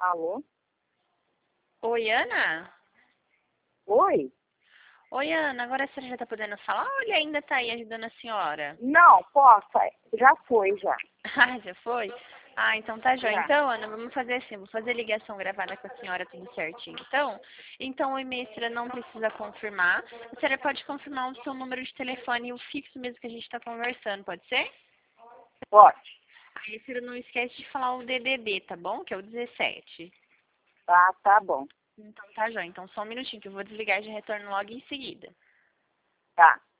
Alô? Oi, Ana? Oi? Oi, Ana, agora a senhora já tá podendo falar ou ele ainda tá aí ajudando a senhora? Não, posso. Já foi, já. Ah, já foi? Ah, então tá jóia. Já. Então, Ana, vamos fazer assim, vou fazer ligação gravada com a senhora, tudo certinho. Então o e-mail a senhora não precisa confirmar. A senhora pode confirmar o seu número de telefone e o fixo mesmo que a gente tá conversando, pode ser? Pode. Aí a senhora não esquece de falar o DDD, tá bom? Que é o 17. Tá bom. Então tá jóia. Então só um minutinho que eu vou desligar e já retorno logo em seguida. Tá.